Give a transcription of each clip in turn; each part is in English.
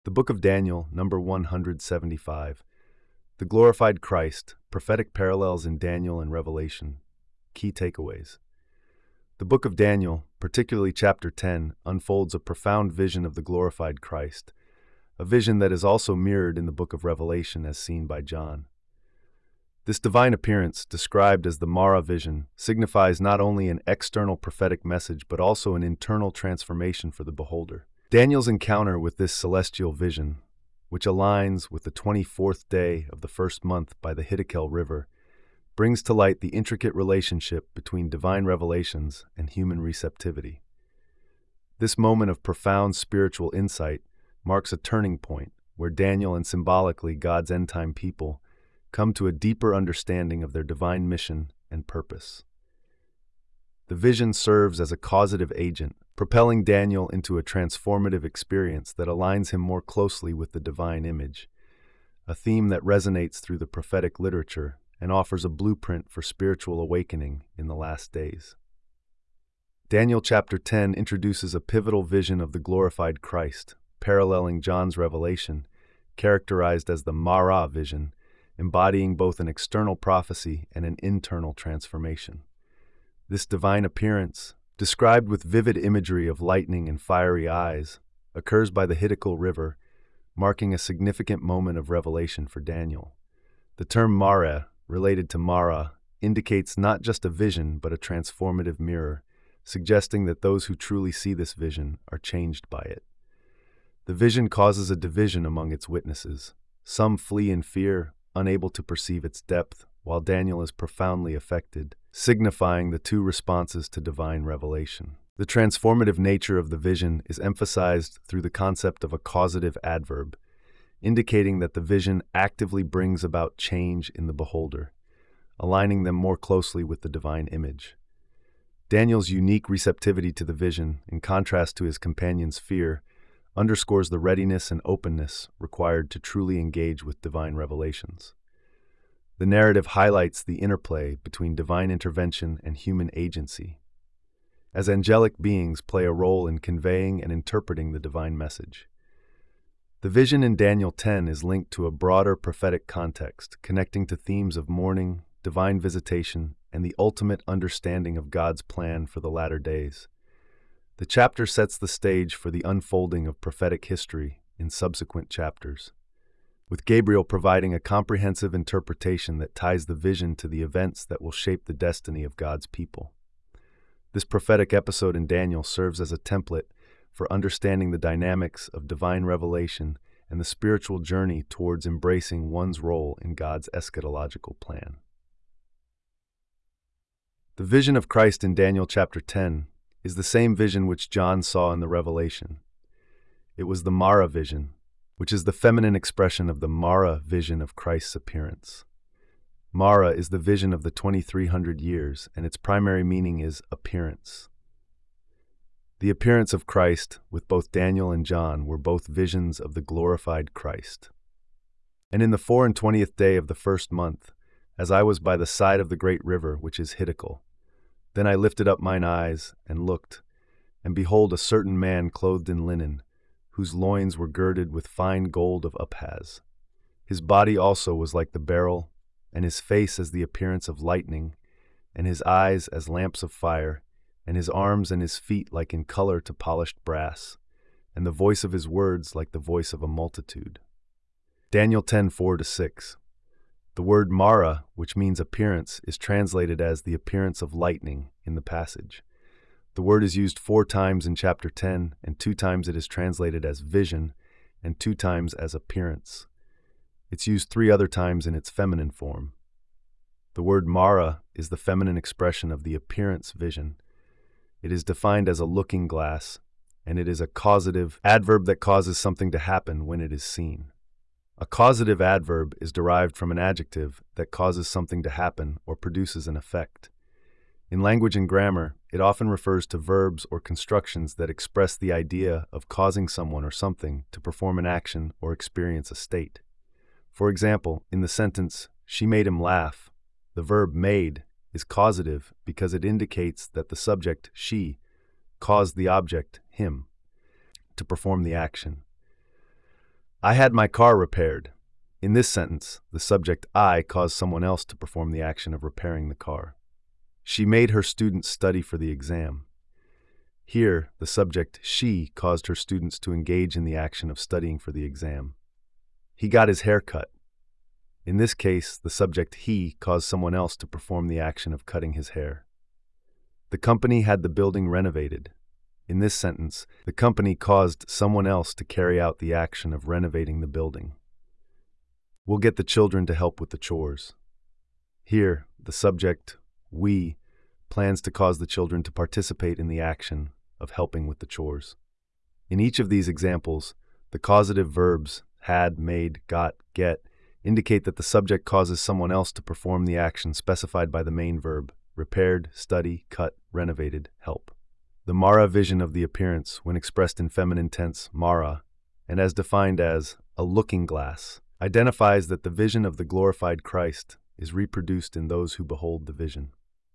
The Book of Daniel, number 175. The Glorified Christ, Prophetic Parallels in Daniel and Revelation. Key takeaways. The Book of Daniel, particularly chapter 10, unfolds a profound vision of the glorified Christ, a vision that is also mirrored in the Book of Revelation as seen by John. This divine appearance, described as the Mara vision, signifies not only an external prophetic message but also an internal transformation for the beholder. Daniel's encounter with this celestial vision, which aligns with the 24th day of the first month by the Hiddekel River, brings to light the intricate relationship between divine revelations and human receptivity. This moment of profound spiritual insight marks a turning point where Daniel and symbolically God's end-time people come to a deeper understanding of their divine mission and purpose. The vision serves as a causative agent, propelling Daniel into a transformative experience that aligns him more closely with the divine image, a theme that resonates through the prophetic literature and offers a blueprint for spiritual awakening in the last days. Daniel chapter 10 introduces a pivotal vision of the glorified Christ, paralleling John's revelation, characterized as the Mara vision, embodying both an external prophecy and an internal transformation. This divine appearance, described with vivid imagery of lightning and fiery eyes, occurs by the Hiddekel River, marking a significant moment of revelation for Daniel. The term Mara, related to Mara, indicates not just a vision but a transformative mirror, suggesting that those who truly see this vision are changed by it. The vision causes a division among its witnesses. Some flee in fear, unable to perceive its depth, while Daniel is profoundly affected, signifying the two responses to divine revelation. The transformative nature of the vision is emphasized through the concept of a causative adverb, indicating that the vision actively brings about change in the beholder, aligning them more closely with the divine image. Daniel's unique receptivity to the vision, in contrast to his companion's fear, underscores the readiness and openness required to truly engage with divine revelations. The narrative highlights the interplay between divine intervention and human agency, as angelic beings play a role in conveying and interpreting the divine message. The vision in Daniel 10 is linked to a broader prophetic context, connecting to themes of mourning, divine visitation, and the ultimate understanding of God's plan for the latter days. The chapter sets the stage for the unfolding of prophetic history in subsequent chapters, with Gabriel providing a comprehensive interpretation that ties the vision to the events that will shape the destiny of God's people. This prophetic episode in Daniel serves as a template for understanding the dynamics of divine revelation and the spiritual journey towards embracing one's role in God's eschatological plan. The vision of Christ in Daniel chapter 10 is the same vision which John saw in the Revelation. It was the Mara vision, which is the feminine expression of the Mara vision of Christ's appearance. Mara is the vision of the 2300 years, and its primary meaning is appearance. The appearance of Christ, with both Daniel and John, were both visions of the glorified Christ. And in the 24th day of the first month, as I was by the side of the great river, which is Hiddekel, then I lifted up mine eyes and looked, and behold, a certain man clothed in linen, whose loins were girded with fine gold of Uphaz. His body also was like the beryl, and his face as the appearance of lightning, and his eyes as lamps of fire, and his arms and his feet like in color to polished brass, and the voice of his words like the voice of a multitude. Daniel 10:4-6. The word Mara, which means appearance, is translated as the appearance of lightning in the passage. The word is used 4 times in chapter 10, and 2 times it is translated as vision, and 2 times as appearance. It's used 3 other times in its feminine form. The word Mara is the feminine expression of the appearance vision. It is defined as a looking glass, and it is a causative adverb that causes something to happen when it is seen. A causative adverb is derived from an adjective that causes something to happen or produces an effect. In language and grammar, it often refers to verbs or constructions that express the idea of causing someone or something to perform an action or experience a state. For example, in the sentence, "She made him laugh," the verb made is causative because it indicates that the subject, she, caused the object, him, to perform the action. I had my car repaired. In this sentence, the subject I caused someone else to perform the action of repairing the car. She made her students study for the exam. Here, the subject she caused her students to engage in the action of studying for the exam. He got his hair cut. In this case, the subject he caused someone else to perform the action of cutting his hair. The company had the building renovated. In this sentence, the company caused someone else to carry out the action of renovating the building. We'll get the children to help with the chores. Here, the subject, we, plans to cause the children to participate in the action of helping with the chores. In each of these examples, the causative verbs had, made, got, get indicate that the subject causes someone else to perform the action specified by the main verb, repaired, study, cut, renovated, help. The Mara vision of the appearance, when expressed in feminine tense, Mara, and as defined as a looking glass, identifies that the vision of the glorified Christ is reproduced in those who behold the vision.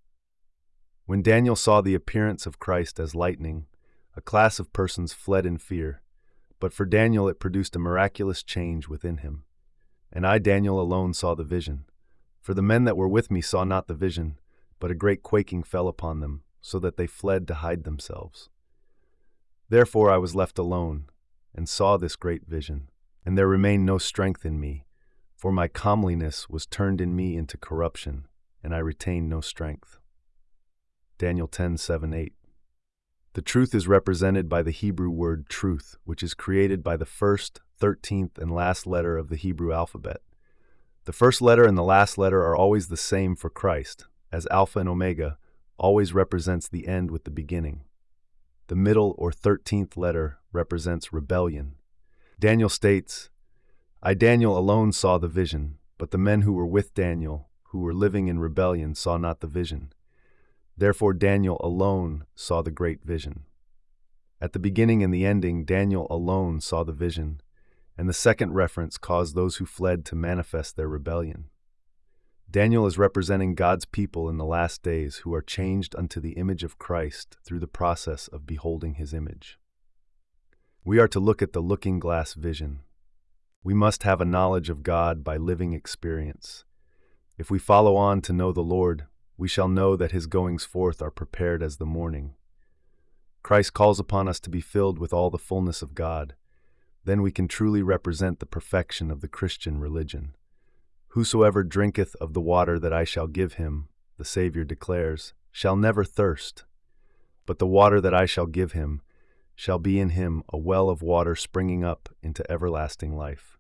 When Daniel saw the appearance of Christ as lightning, a class of persons fled in fear, but for Daniel it produced a miraculous change within him. And I, Daniel, alone saw the vision. For the men that were with me saw not the vision, but a great quaking fell upon them, so that they fled to hide themselves. Therefore I was left alone, and saw this great vision. And there remained no strength in me, for my comeliness was turned in me into corruption, and I retained no strength. Daniel 10:7-8. The truth is represented by the Hebrew word truth, which is created by the first, 13th, and last letter of the Hebrew alphabet. The first letter and the last letter are always the same for Christ, as Alpha and Omega always represents the end with the beginning. The middle or 13th letter represents rebellion. Daniel states, I, Daniel, alone saw the vision, but the men who were with Daniel, who were living in rebellion, saw not the vision. Therefore Daniel alone saw the great vision. At the beginning and the ending, Daniel alone saw the vision, and the second reference caused those who fled to manifest their rebellion. Daniel is representing God's people in the last days who are changed unto the image of Christ through the process of beholding his image. We are to look at the looking glass vision. We must have a knowledge of God by living experience. If we follow on to know the Lord, we shall know that his goings forth are prepared as the morning. Christ calls upon us to be filled with all the fullness of God. Then we can truly represent the perfection of the Christian religion. Whosoever drinketh of the water that I shall give him, the Savior declares, shall never thirst. But the water that I shall give him shall be in him a well of water springing up into everlasting life.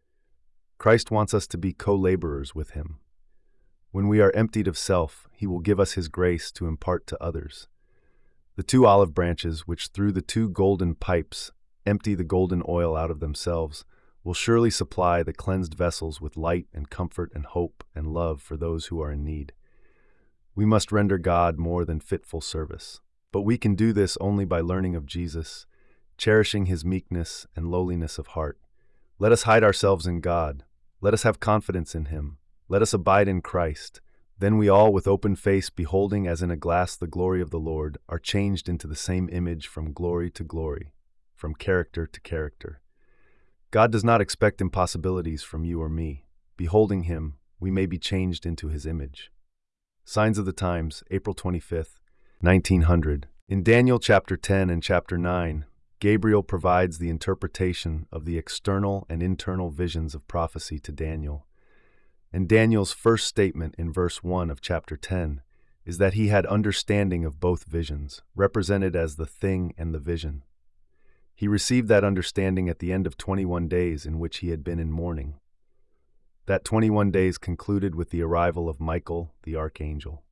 Christ wants us to be co-laborers with him. When we are emptied of self, he will give us his grace to impart to others. The two olive branches, which through the two golden pipes empty the golden oil out of themselves, will surely supply the cleansed vessels with light and comfort and hope and love for those who are in need. We must render God more than fitful service. But we can do this only by learning of Jesus, cherishing his meekness and lowliness of heart. Let us hide ourselves in God. Let us have confidence in him. Let us abide in Christ. Then we all, with open face, beholding as in a glass the glory of the Lord, are changed into the same image from glory to glory, from character to character. God does not expect impossibilities from you or me. Beholding him, we may be changed into his image. Signs of the Times, April 25th, 1900. In Daniel chapter 10 and chapter 9, Gabriel provides the interpretation of the external and internal visions of prophecy to Daniel. And Daniel's first statement in verse 1 of chapter 10 is that he had understanding of both visions, represented as the thing and the vision. He received that understanding at the end of 21 days in which he had been in mourning. That 21 days concluded with the arrival of Michael, the archangel.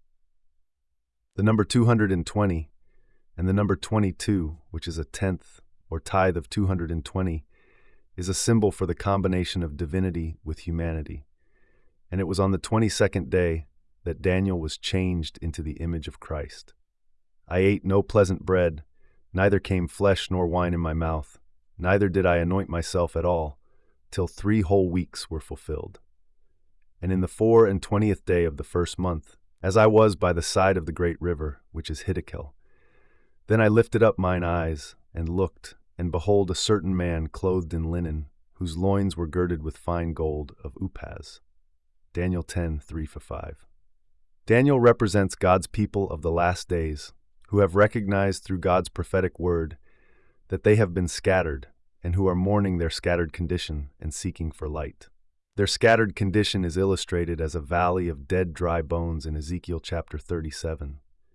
The number 220 and the number 22, which is a tenth or tithe of 220, is a symbol for the combination of divinity with humanity. And it was on the 22nd day that Daniel was changed into the image of Christ. I ate no pleasant bread, neither came flesh nor wine in my mouth, neither did I anoint myself at all, till 3 whole weeks were fulfilled. And in the 24th day of the first month, as I was by the side of the great river, which is Hiddekel, then I lifted up mine eyes, and looked, and behold a certain man clothed in linen, whose loins were girded with fine gold of Uphaz. Daniel 10:3-5. Daniel represents God's people of the last days, who have recognized through God's prophetic word that they have been scattered, and who are mourning their scattered condition and seeking for light. Their scattered condition is illustrated as a valley of dead, dry bones in Ezekiel chapter 37.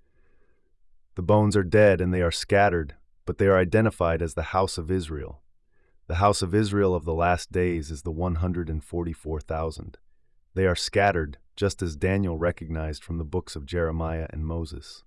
The bones are dead and they are scattered, but they are identified as the house of Israel. The house of Israel of the last days is the 144,000. They are scattered, just as Daniel recognized from the books of Jeremiah and Moses.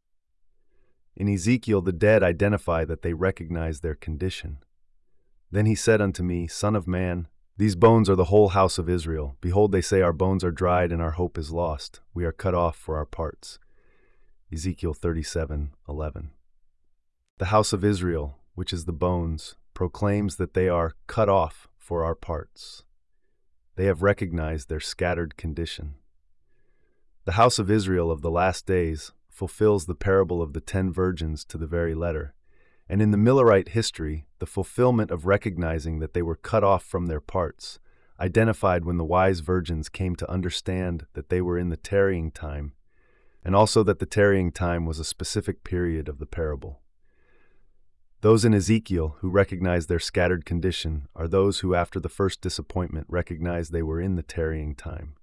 In Ezekiel, the dead identify that they recognize their condition. Then he said unto me, Son of man, these bones are the whole house of Israel. Behold, they say, Our bones are dried, and our hope is lost. We are cut off for our parts. Ezekiel 37:11. The house of Israel, which is the bones, proclaims that they are cut off for our parts. They have recognized their scattered condition. The house of Israel of the last days fulfills the parable of the 10 virgins to the very letter, and in the Millerite history, the fulfillment of recognizing that they were cut off from their parts, identified when the wise virgins came to understand that they were in the tarrying time, and also that the tarrying time was a specific period of the parable. Those in Ezekiel who recognize their scattered condition are those who after the first disappointment recognized they were in the tarrying time.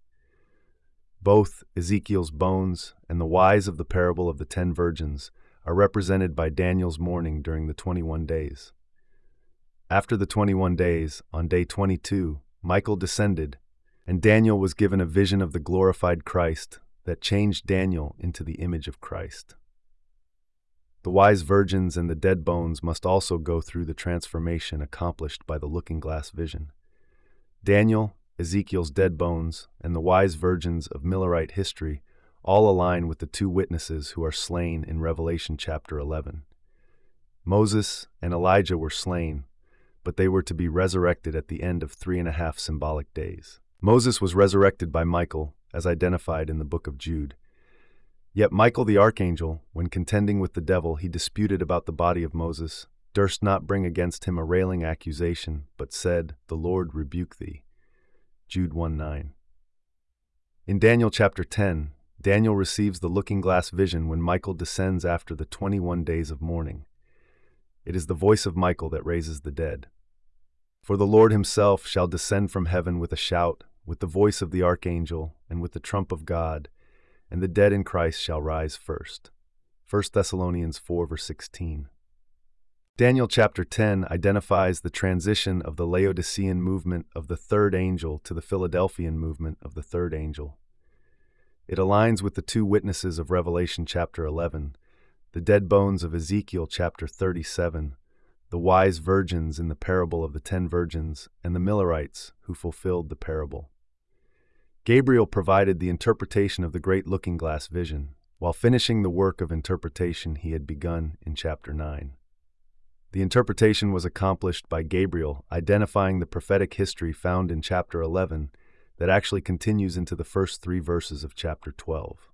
Both Ezekiel's bones and the wise of the parable of the 10 virgins are represented by Daniel's mourning during the 21 days. After the 21 days, on day 22, Michael descended, and Daniel was given a vision of the glorified Christ that changed Daniel into the image of Christ. The wise virgins and the dead bones must also go through the transformation accomplished by the looking-glass vision. Daniel, Ezekiel's dead bones, and the wise virgins of Millerite history all align with the 2 witnesses who are slain in Revelation chapter 11. Moses and Elijah were slain, but they were to be resurrected at the end of 3.5 symbolic days. Moses was resurrected by Michael, as identified in the book of Jude. Yet Michael the archangel, when contending with the devil, he disputed about the body of Moses, durst not bring against him a railing accusation, but said, The Lord rebuke thee. Jude 1:9. In Daniel chapter 10, Daniel receives the looking-glass vision when Michael descends after the 21 days of mourning. It is the voice of Michael that raises the dead. For the Lord himself shall descend from heaven with a shout, with the voice of the archangel, and with the trump of God, and the dead in Christ shall rise first. 1 Thessalonians 4:16. Daniel chapter 10 identifies the transition of the Laodicean movement of the 3rd angel to the Philadelphian movement of the 3rd angel. It aligns with the 2 witnesses of Revelation chapter 11, the dead bones of Ezekiel chapter 37, the wise virgins in the parable of the 10 virgins, and the Millerites who fulfilled the parable. Gabriel provided the interpretation of the great looking-glass vision, while finishing the work of interpretation he had begun in chapter 9. The interpretation was accomplished by Gabriel identifying the prophetic history found in chapter 11 that actually continues into the first 3 verses of chapter 12.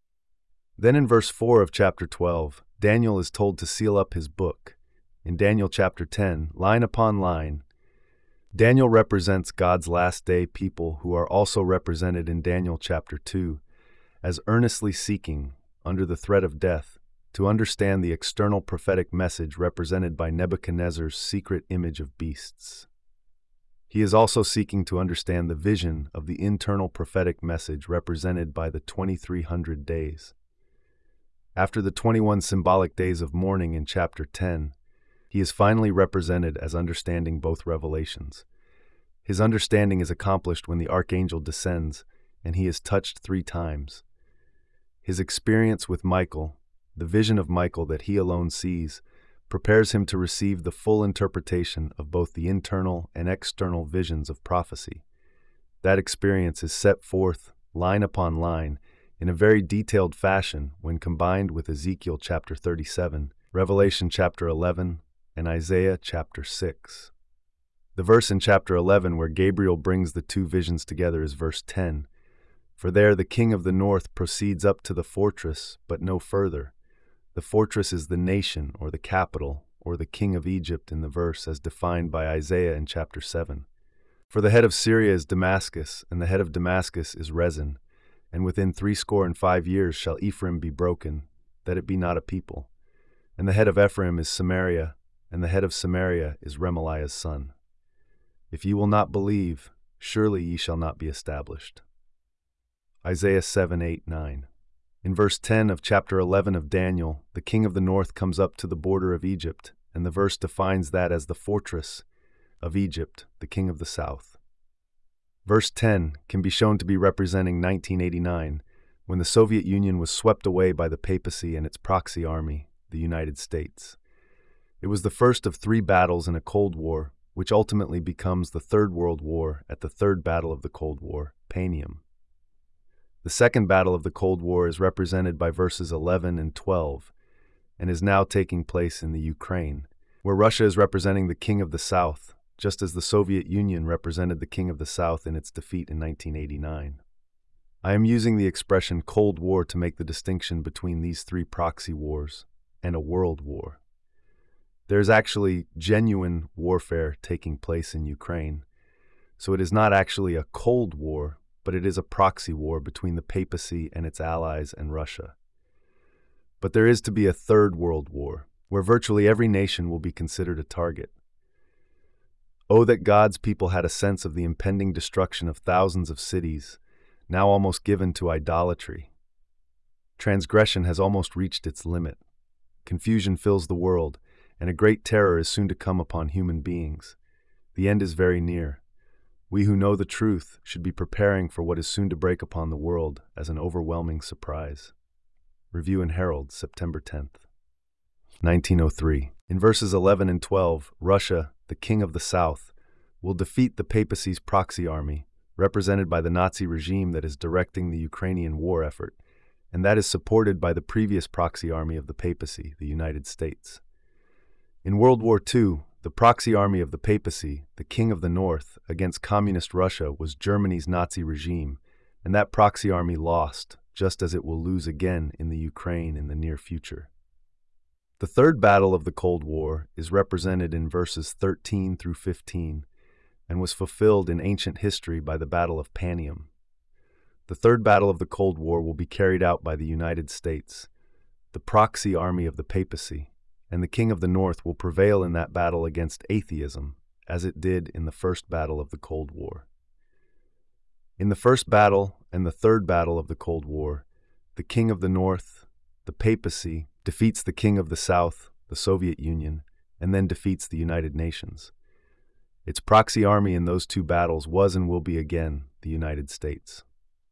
Then in verse 4 of chapter 12, Daniel is told to seal up his book. In Daniel chapter 10, line upon line, Daniel represents God's last day people who are also represented in Daniel chapter 2 as earnestly seeking, under the threat of death, to understand the external prophetic message represented by Nebuchadnezzar's secret image of beasts. He is also seeking to understand the vision of the internal prophetic message represented by the 2300 days. After the 21 symbolic days of mourning in chapter 10, he is finally represented as understanding both revelations. His understanding is accomplished when the archangel descends, and he is touched 3 times. His experience with Michael, the vision of Michael that he alone sees, prepares him to receive the full interpretation of both the internal and external visions of prophecy. That experience is set forth, line upon line, in a very detailed fashion when combined with Ezekiel chapter 37, Revelation chapter 11, and Isaiah chapter 6. The verse in chapter 11 where Gabriel brings the 2 visions together is verse 10. For there the king of the north proceeds up to the fortress, but no further. The fortress is the nation, or the capital, or the king of Egypt in the verse as defined by Isaiah in chapter 7. For the head of Syria is Damascus, and the head of Damascus is Rezin. And within 65 years shall Ephraim be broken, that it be not a people. And the head of Ephraim is Samaria, and the head of Samaria is Remaliah's son. If ye will not believe, surely ye shall not be established. Isaiah 7:8-9. In verse 10 of chapter 11 of Daniel, the king of the north comes up to the border of Egypt, and the verse defines that as the fortress of Egypt, the king of the south. Verse 10 can be shown to be representing 1989, when the Soviet Union was swept away by the papacy and its proxy army, the United States. It was the first of 3 battles in a Cold War, which ultimately becomes the Third World War at the third battle of the Cold War, Panium. The second battle of the Cold War is represented by verses 11 and 12, and is now taking place in the Ukraine, where Russia is representing the King of the South, just as the Soviet Union represented the King of the South in its defeat in 1989. I am using the expression Cold War to make the distinction between these 3 proxy wars and a world war. There is actually genuine warfare taking place in Ukraine, so it is not actually a Cold War, but it is a proxy war between the papacy and its allies and Russia. But there is to be a third world war, where virtually every nation will be considered a target. Oh, that God's people had a sense of the impending destruction of thousands of cities, now almost given to idolatry. Transgression has almost reached its limit. Confusion fills the world, and a great terror is soon to come upon human beings. The end is very near. We who know the truth should be preparing for what is soon to break upon the world as an overwhelming surprise. Review and Herald, September 10th. 1903. In verses 11 and 12, Russia, the king of the south, will defeat the papacy's proxy army, represented by the Nazi regime that is directing the Ukrainian war effort, and that is supported by the previous proxy army of the papacy, the United States. In World War II, the proxy army of the papacy, the King of the North, against communist Russia was Germany's Nazi regime, and that proxy army lost, just as it will lose again in the Ukraine in the near future. The third battle of the Cold War is represented in verses 13 through 15, and was fulfilled in ancient history by the Battle of Panium. The third battle of the Cold War will be carried out by the United States, the proxy army of the papacy, and the King of the North will prevail in that battle against atheism, as it did in the first battle of the Cold War. In the first battle and the third battle of the Cold War, the King of the North, the papacy, defeats the King of the South, the Soviet Union, and then defeats the United Nations. Its proxy army in those 2 battles was and will be again the United States.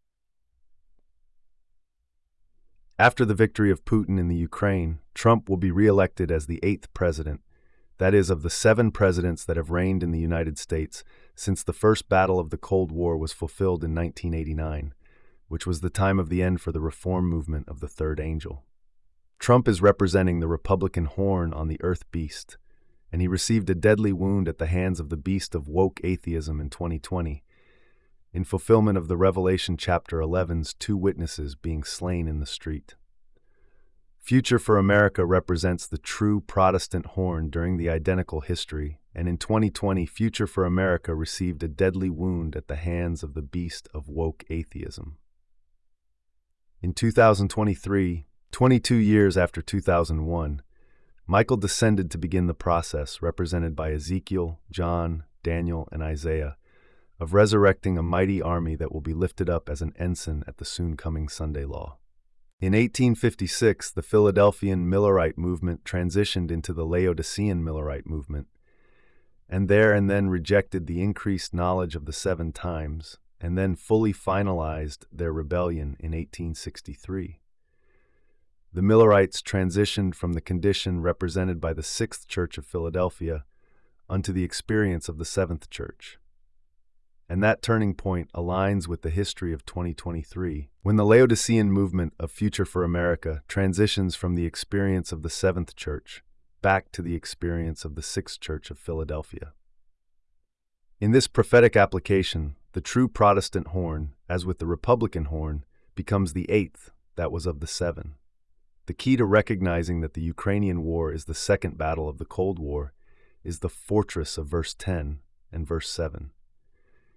After the victory of Putin in the Ukraine, Trump will be re-elected as the 8th president, that is, of the 7 presidents that have reigned in the United States since the first battle of the Cold War was fulfilled in 1989, which was the time of the end for the reform movement of the Third Angel. Trump is representing the Republican horn on the Earth Beast, and he received a deadly wound at the hands of the beast of woke atheism in 2020, in fulfillment of the Revelation chapter 11's 2 witnesses being slain in the street. Future for America represents the true Protestant horn during the identical history, and in 2020, Future for America received a deadly wound at the hands of the beast of woke atheism. In 2023, 22 years after 2001, Michael descended to begin the process, represented by Ezekiel, John, Daniel, and Isaiah, of resurrecting a mighty army that will be lifted up as an ensign at the soon-coming Sunday law. In 1856, the Philadelphian Millerite movement transitioned into the Laodicean Millerite movement, and then rejected the increased knowledge of the 7 times, and then fully finalized their rebellion in 1863. The Millerites transitioned from the condition represented by the 6th Church of Philadelphia unto the experience of the 7th Church. And that turning point aligns with the history of 2023, when the Laodicean movement of Future for America transitions from the experience of the 7th Church back to the experience of the 6th Church of Philadelphia. In this prophetic application, the true Protestant horn, as with the Republican horn, becomes the 8th that was of the 7. The key to recognizing that the Ukrainian war is the second battle of the Cold War is the fortress of verse 10 and verse 7.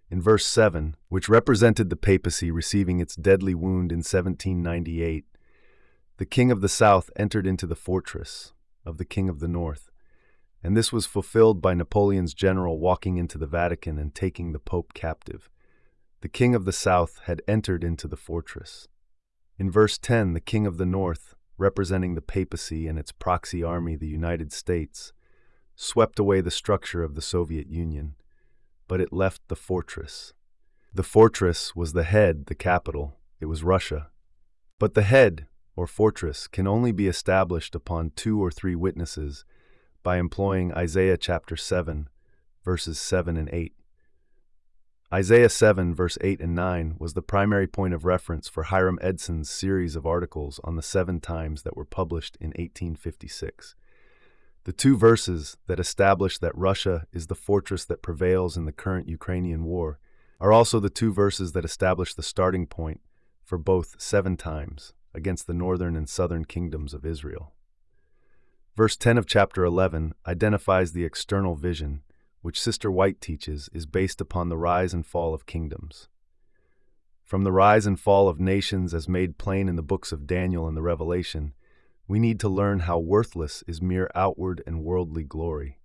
In verse 7, which represented the papacy receiving its deadly wound in 1798, the king of the south entered into the fortress of the king of the north, and this was fulfilled by Napoleon's general walking into the Vatican and taking the Pope captive. The king of the south had entered into the fortress. In verse 10, the king of the north, representing the papacy and its proxy army, the United States, swept away the structure of the Soviet Union, but it left the fortress. The fortress was the head, the capital. It was Russia. But the head, or fortress, can only be established upon 2 or 3 witnesses by employing Isaiah chapter 7, verses 7 and 8. Isaiah 7, verse 8 and 9 was the primary point of reference for Hiram Edson's series of articles on the 7 times that were published in 1856. The 2 verses that establish that Russia is the fortress that prevails in the current Ukrainian war are also the 2 verses that establish the starting point for both 7 times against the northern and southern kingdoms of Israel. Verse 10 of chapter 11 identifies the external vision, which Sister White teaches is based upon the rise and fall of kingdoms. From the rise and fall of nations as made plain in the books of Daniel and the Revelation, we need to learn how worthless is mere outward and worldly glory.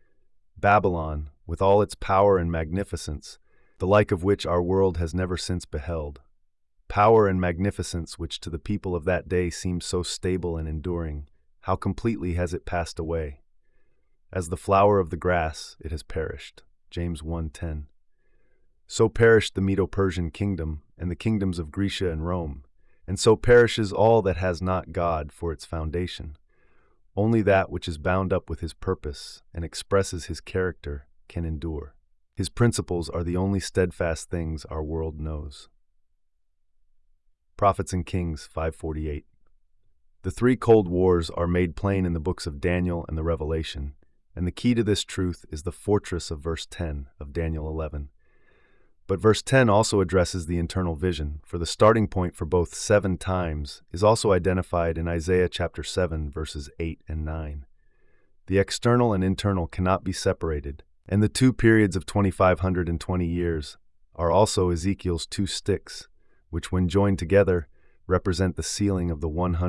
Babylon, with all its power and magnificence, the like of which our world has never since beheld, power and magnificence which to the people of that day seemed so stable and enduring, how completely has it passed away. As the flower of the grass, it has perished. James 1:10. So perished the Medo-Persian kingdom and the kingdoms of Grecia and Rome, and so perishes all that has not God for its foundation. Only that which is bound up with his purpose and expresses his character can endure. His principles are the only steadfast things our world knows. Prophets and Kings 5:48. The 3 cold wars are made plain in the books of Daniel and the Revelation, and the key to this truth is the fortress of verse 10 of Daniel 11. But verse 10 also addresses the internal vision, for the starting point for both 7 times is also identified in Isaiah chapter 7, verses 8 and 9. The external and internal cannot be separated, and the 2 periods of 2,520 years are also Ezekiel's 2 sticks, which when joined together represent the sealing of the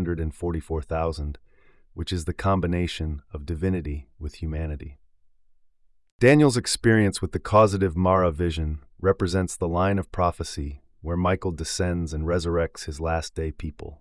144,000, which is the combination of divinity with humanity. Daniel's experience with the causative Mara vision represents the line of prophecy where Michael descends and resurrects his last-day people.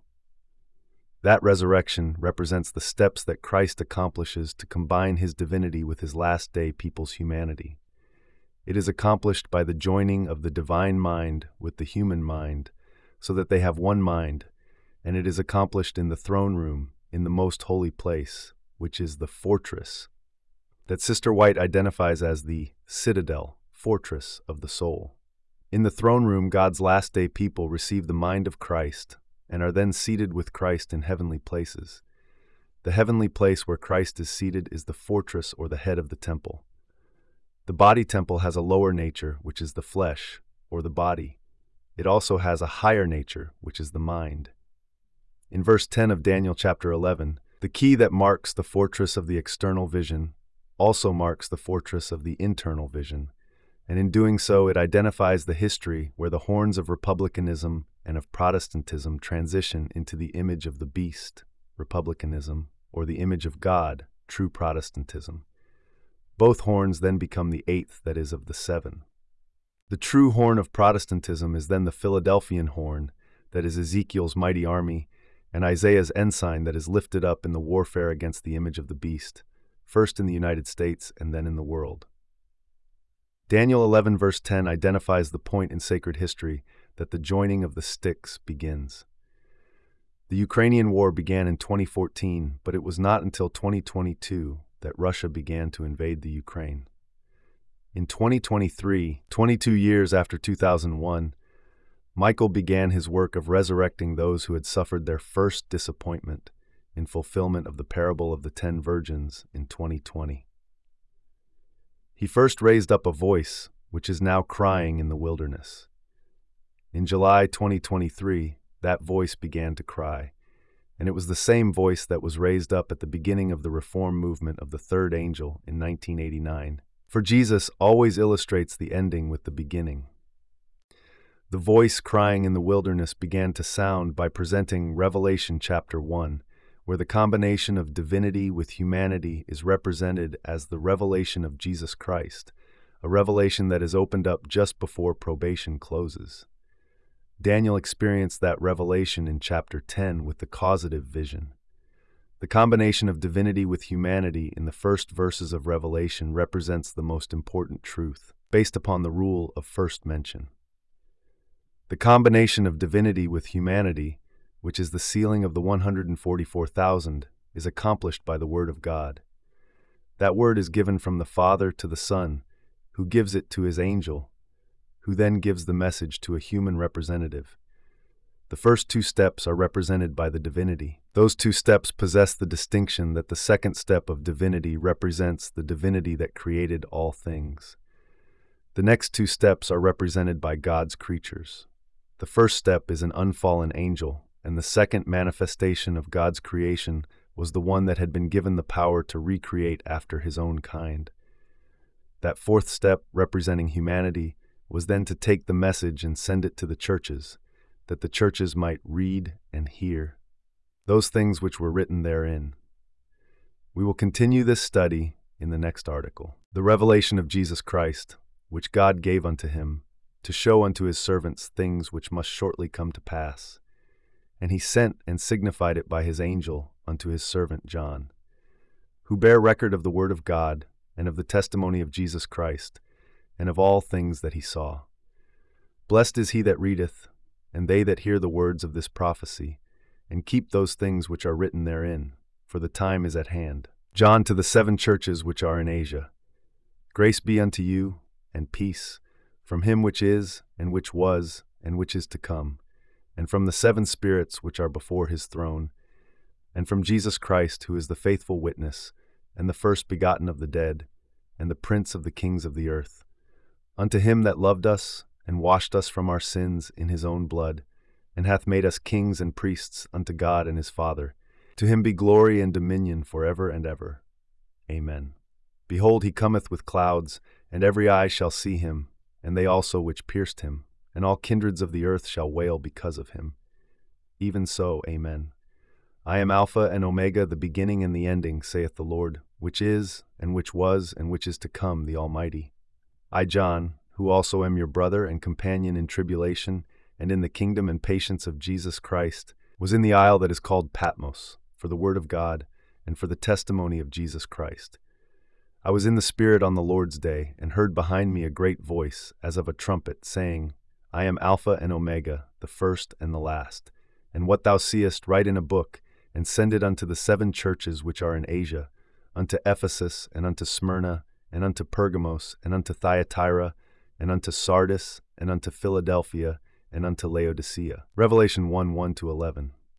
That resurrection represents the steps that Christ accomplishes to combine his divinity with his last-day people's humanity. It is accomplished by the joining of the divine mind with the human mind so that they have one mind, and it is accomplished in the throne room in the most holy place, which is the fortress that Sister White identifies as the citadel, fortress of the soul. In the throne room, God's last-day people receive the mind of Christ and are then seated with Christ in heavenly places. The heavenly place where Christ is seated is the fortress or the head of the temple. The body temple has a lower nature, which is the flesh, or the body. It also has a higher nature, which is the mind. In verse 10 of Daniel chapter 11, the key that marks the fortress of the external vision also marks the fortress of the internal vision, and in doing so it identifies the history where the horns of republicanism and of Protestantism transition into the image of the beast, republicanism, or the image of God, true Protestantism. Both horns then become the 8th that is of the 7. The true horn of Protestantism is then the Philadelphian horn that is Ezekiel's mighty army and Isaiah's ensign that is lifted up in the warfare against the image of the beast, first in the United States and then in the world. Daniel 11 verse 10 identifies the point in sacred history that the joining of the sticks begins. The Ukrainian war began in 2014, but it was not until 2022 that Russia began to invade the Ukraine. In 2023, 22 years after 2001, Michael began his work of resurrecting those who had suffered their first disappointment in fulfillment of the parable of the 10 virgins in 2020. He first raised up a voice which is now crying in the wilderness. In July 2023, that voice began to cry, and it was the same voice that was raised up at the beginning of the reform movement of the Third Angel in 1989 For Jesus always illustrates the ending with the beginning. The voice crying in the wilderness began to sound by presenting Revelation chapter 1, where the combination of divinity with humanity is represented as the revelation of Jesus Christ, a revelation that is opened up just before probation closes. Daniel experienced that revelation in chapter 10 with the causative vision. The combination of divinity with humanity in the first verses of Revelation represents the most important truth, based upon the rule of first mention. The combination of divinity with humanity, which is the sealing of the 144,000, is accomplished by the Word of God. That Word is given from the Father to the Son, who gives it to his angel, who then gives the message to a human representative. The first two steps are represented by the divinity. Those two steps possess the distinction that the second step of divinity represents the divinity that created all things. The next two steps are represented by God's creatures. The first step is an unfallen angel, and the second manifestation of God's creation was the one that had been given the power to recreate after his own kind. That fourth step, representing humanity, was then to take the message and send it to the churches, that the churches might read and hear those things which were written therein. We will continue this study in the next article. The revelation of Jesus Christ, which God gave unto him, to show unto his servants things which must shortly come to pass. And he sent and signified it by his angel unto his servant John, who bare record of the word of God, and of the testimony of Jesus Christ, and of all things that he saw. Blessed is he that readeth, and they that hear the words of this prophecy, and keep those things which are written therein, for the time is at hand. John to the 7 churches which are in Asia. Grace be unto you, and peace, from him which is, and which was, and which is to come, and from the 7 spirits which are before his throne, and from Jesus Christ, who is the faithful witness, and the first begotten of the dead, and the prince of the kings of the earth. Unto him that loved us, and washed us from our sins in his own blood, and hath made us kings and priests unto God and his Father. To him be glory and dominion forever and ever. Amen. Behold, he cometh with clouds, and every eye shall see him, and they also which pierced him, and all kindreds of the earth shall wail because of him. Even so, Amen. I am Alpha and Omega, the beginning and the ending, saith the Lord, which is, and which was, and which is to come, the Almighty. I, John, who also am your brother and companion in tribulation, and in the kingdom and patience of Jesus Christ, was in the isle that is called Patmos, for the word of God, and for the testimony of Jesus Christ. I was in the Spirit on the Lord's day, and heard behind me a great voice, as of a trumpet, saying, I am Alpha and Omega, the first and the last. And what thou seest write in a book, and send it unto the 7 churches which are in Asia, unto Ephesus, and unto Smyrna, and unto Pergamos, and unto Thyatira, and unto Sardis, and unto Philadelphia, and unto Laodicea. Revelation 1:1-11.